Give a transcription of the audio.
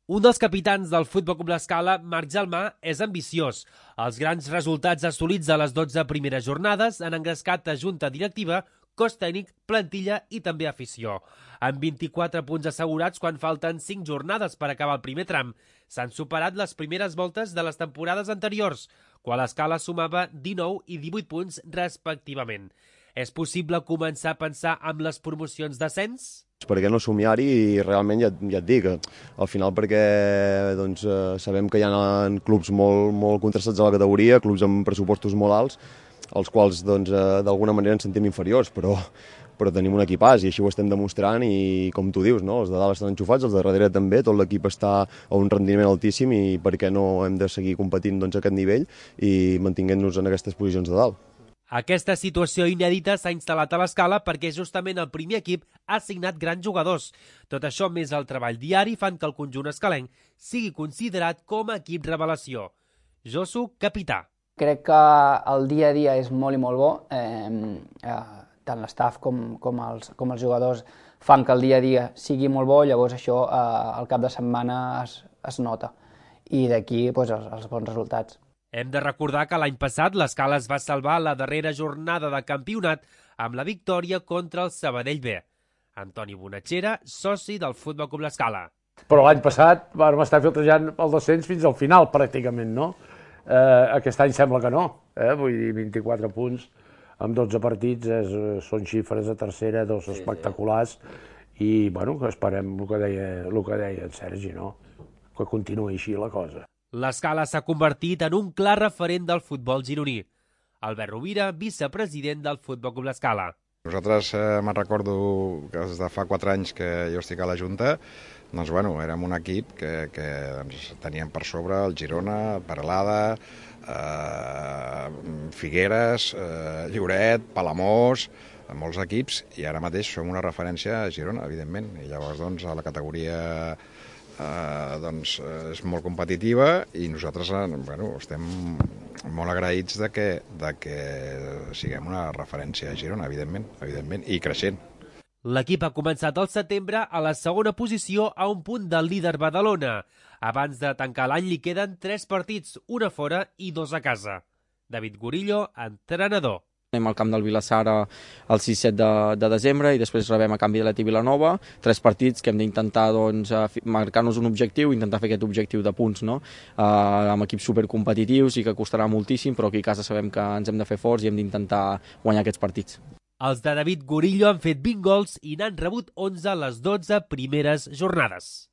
Un dels capitans del Futbol Club L'Escala, Marc Gelmà, és ambiciós. Els grans resultats assolits a les 12 primeres jornades han engrescat a junta directiva, cos tècnic, plantilla i també afició. Amb 24 punts assegurats quan falten 5 jornades per acabar el primer tram, s'han superat les primeres voltes de les temporades anteriors, quan l'Escala sumava 19 i 18 punts respectivament. És possible començar a pensar en les promocions d'ascens? Per què no somiar-hi? I realment ja et dic, al final perquè sabem que hi ha clubs molt contrastats a la categoria, clubs amb pressupostos molt alts, als quals d'alguna manera ens sentim inferiors, però tenim un equipàs i així ho estem demostrant i com tu dius, no? Els de dalt estan enxufats, els de darrere també, tot l'equip està a un rendiment altíssim i per què no hem de seguir competint a aquest nivell i mantinguent-nos en aquestes posicions de dalt. Aquesta situació inèdita s'ha instal·lat a l'Escala perquè justament el primer equip ha signat grans jugadors. Tot això més el treball diari fan que el conjunt escalenc sigui considerat com a equip revelació. Josu, capità. Crec que el dia a dia és molt i molt bo. Tant l'estaf com els jugadors fan que el dia a dia sigui molt bo, llavors això al cap de setmana es nota. I d'aquí els bons resultats. Hem de recordar que l'any passat l'Escala es va salvar la darrera jornada de campionat amb la victòria contra el Sabadell B. Antoni Bonachera, soci del Futbol Club L'Escala. Però l'any passat vam estar filtrejant el descens fins al final, pràcticament, no? Aquest any sembla que no, vull dir, 24 punts amb 12 partits són xifres de tercera, dos espectaculars, i bueno, esperem el que deia en Sergi, no? Que continuï així la cosa. L'Escala s'ha convertit en un clar referent del futbol gironí. Albert Rovira, vicepresident del Futbol Club L'Escala. Nosaltres me'n recordo que des de fa 4 anys que jo estic a la Junta, doncs bueno, érem un equip que teníem per sobre el Girona, Peralada, Figueres, Lloret, Palamós, molts equips, i ara mateix som una referència a Girona, evidentment, i llavors doncs a la categoria és molt competitiva i nosaltres estem molt agraïts de que siguem una referència a Girona, evidentment, i creixent. L'equip ha començat al setembre a la segona posició a un punt del líder Badalona. Abans de tancar l'any li queden 3 partits, una fora i 2 a casa. David Gorillo, entrenador. Anem al camp del Vilassar el 6-7 de desembre i després rebem a canvi de l'Eti Vilanova, 3 partits que hem d'intentar marcar-nos un objectiu i intentar fer aquest objectiu de punts, no? Amb equips supercompetitius i que costarà moltíssim, però aquí a casa sabem que ens hem de fer forts i hem d'intentar guanyar aquests partits. Els de David Gorillo han fet 20 gols i n'han rebut 11 a les 12 primeres jornades.